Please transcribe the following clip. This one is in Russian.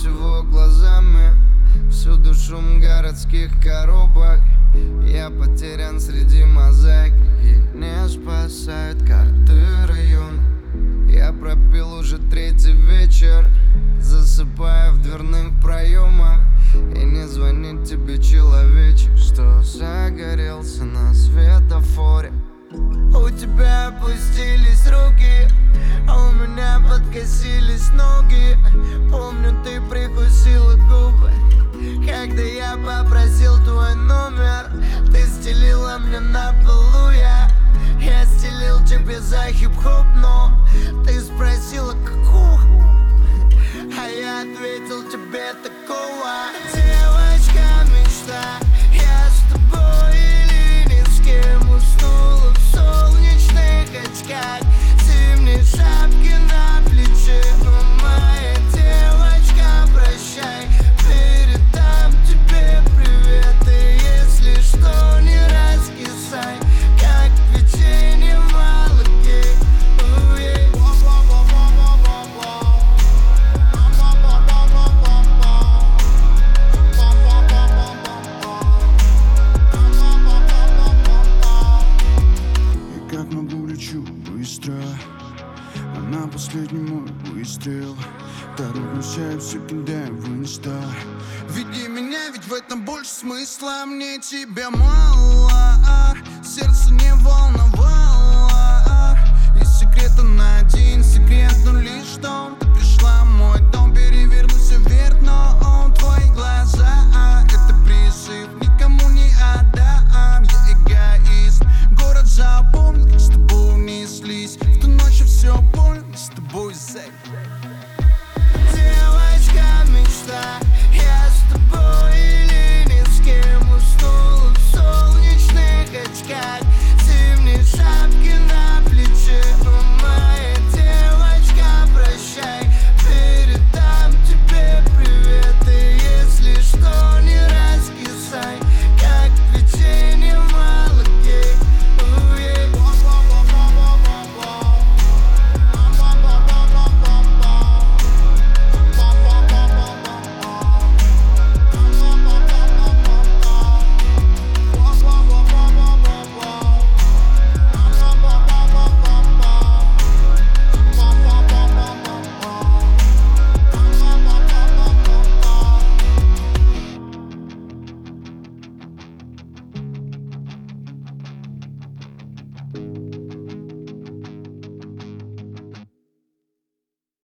всего глазами. Всюду шум городских коробок. Я потерян среди мозаик, и не спасают карты района. Я пропил уже третий вечер, засыпая в дверных проемах. И не звонит тебе человечек, что загорелся на светофоре. У тебя опустились руки, а у меня подкосились ноги. Помню, ты прикусила губы, когда я попросил твой номер. Ты стелила мне на полу, я стелил тебе за хип-хоп, но ты спросила, какого, а я ответил тебе такого. Девочка мечта, я с тобой или ни с кем. Уснула в солнечных очках, зимней шапки на плече. Моя девочка, прощай, передам тебе привет. И если что, не раскисай, как печенье в молоке. И как могу лечу быстро, а на последний мой выстрел торопимся и все кидаем в инста. Веди меня, ведь в этом больше смысла. Мне тебя мало, сердце не волновало. И секрета на один секрет, но лишь что ты пришла в мой дом. Перевернулся вверх, но твои глаза это призыв, никому не отдам. Я эгоист, город запомнил, как с тобой унеслись. В ту ночь я все понял, мы с тобой зэк. Девочка мечта, я с тобой или ни с кем. Уснула в солнечных очках, зимней шапки на плече. Моя девочка, прощай, передам тебе привет. И если что, не раскисай, как печенье в молоке. Thank